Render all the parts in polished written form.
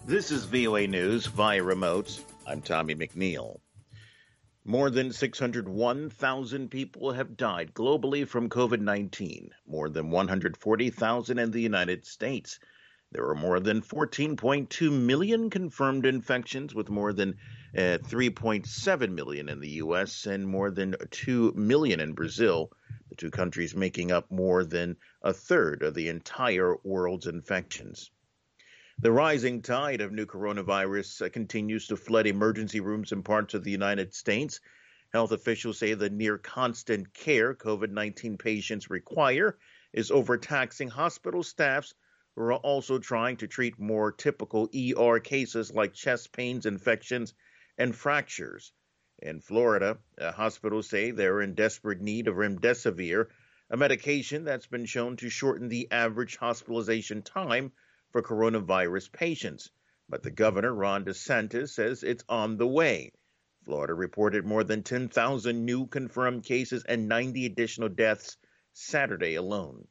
This is VOA News via remote. I'm Tommy McNeil. More than 601,000 people have died globally from COVID-19, more than 140,000 in the United States. There are more than 14.2 million confirmed infections, with more than 3.7 million in the U.S. and more than 2 million in Brazil, the two countries making up more than a third of the entire world's infections. The rising tide of new coronavirus continues to flood emergency rooms in parts of the United States. Health officials say the near constant care COVID-19 patients require is overtaxing hospital staffs who are also trying to treat more typical ER cases like chest pains, infections, and fractures. In Florida, hospitals say they're in desperate need of remdesivir, a medication that's been shown to shorten the average hospitalization time for coronavirus patients. But the governor, Ron DeSantis, says it's on the way. Florida reported more than 10,000 new confirmed cases and 90 additional deaths Saturday alone.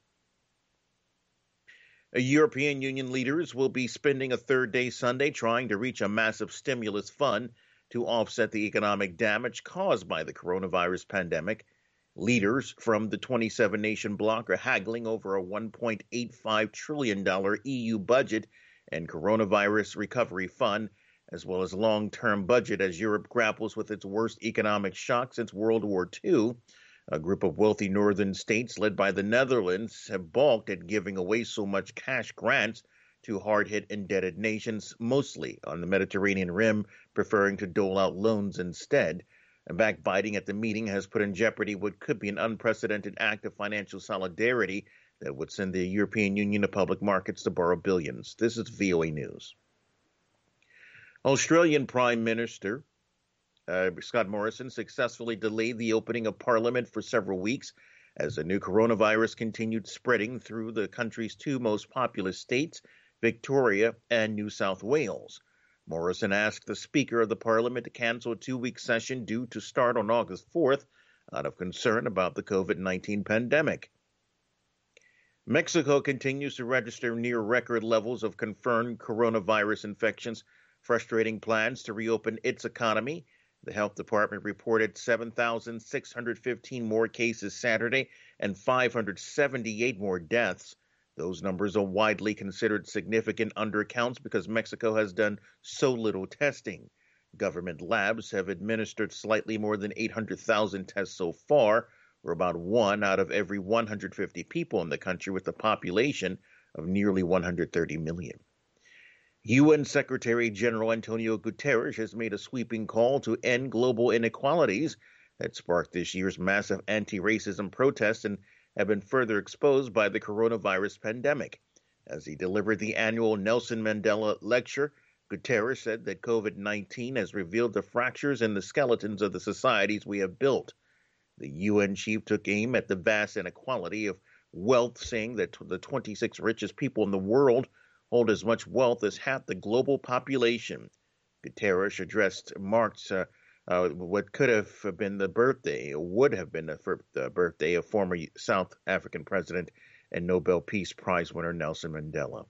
European Union leaders will be spending a third day Sunday trying to reach a massive stimulus fund to offset the economic damage caused by the coronavirus pandemic. Leaders from the 27-nation bloc are haggling over a $1.85 trillion EU budget and coronavirus recovery fund, as well as long-term budget as Europe grapples with its worst economic shock since World War II. A group of wealthy northern states led by the Netherlands have balked at giving away so much cash grants to hard-hit indebted nations, mostly on the Mediterranean Rim, preferring to dole out loans instead. Backbiting at the meeting has put in jeopardy what could be an unprecedented act of financial solidarity that would send the European Union to public markets to borrow billions. This is VOA News. Australian Prime Minister Scott Morrison successfully delayed the opening of Parliament for several weeks as the new coronavirus continued spreading through the country's two most populous states, Victoria and New South Wales. Morrison asked the Speaker of the Parliament to cancel a two-week session due to start on August 4th out of concern about the COVID-19 pandemic. Mexico continues to register near record levels of confirmed coronavirus infections, frustrating plans to reopen its economy. The health department reported 7,615 more cases Saturday and 578 more deaths. Those numbers are widely considered significant undercounts because Mexico has done so little testing. Government labs have administered slightly more than 800,000 tests so far, or about 1 out of every 150 people in the country with a population of nearly 130 million. UN Secretary General Antonio Guterres has made a sweeping call to end global inequalities that sparked this year's massive anti-racism protests and have been further exposed by the coronavirus pandemic. As he delivered the annual Nelson Mandela Lecture, Guterres said that COVID-19 has revealed the fractures in the skeletons of the societies we have built. The UN chief took aim at the vast inequality of wealth, saying that the 26 richest people in the world hold as much wealth as half the global population. Guterres addressed marked what could have been the birthday, or would have been the birthday of former South African president and Nobel Peace Prize winner Nelson Mandela.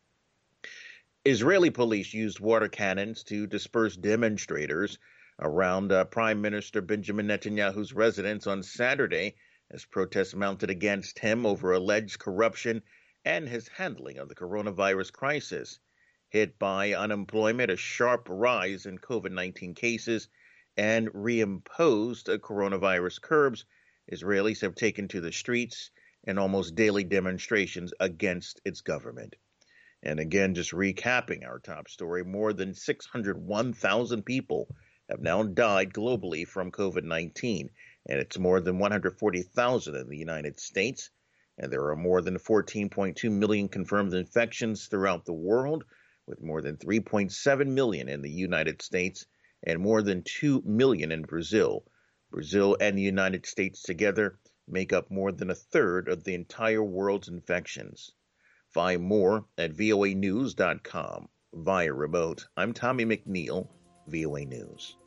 Israeli police used water cannons to disperse demonstrators around Prime Minister Benjamin Netanyahu's residence on Saturday as protests mounted against him over alleged corruption and his handling of the coronavirus crisis. Hit by unemployment, a sharp rise in COVID-19 cases, and reimposed coronavirus curbs, Israelis have taken to the streets in almost daily demonstrations against its government. And again, just recapping our top story, more than 601,000 people have now died globally from COVID-19, and it's more than 140,000 in the United States. And there are more than 14.2 million confirmed infections throughout the world, with more than 3.7 million in the United States and more than 2 million in Brazil. Brazil and the United States together make up more than a third of the entire world's infections. Find more at voanews.com. Via remote, I'm Tommy McNeil, VOA News.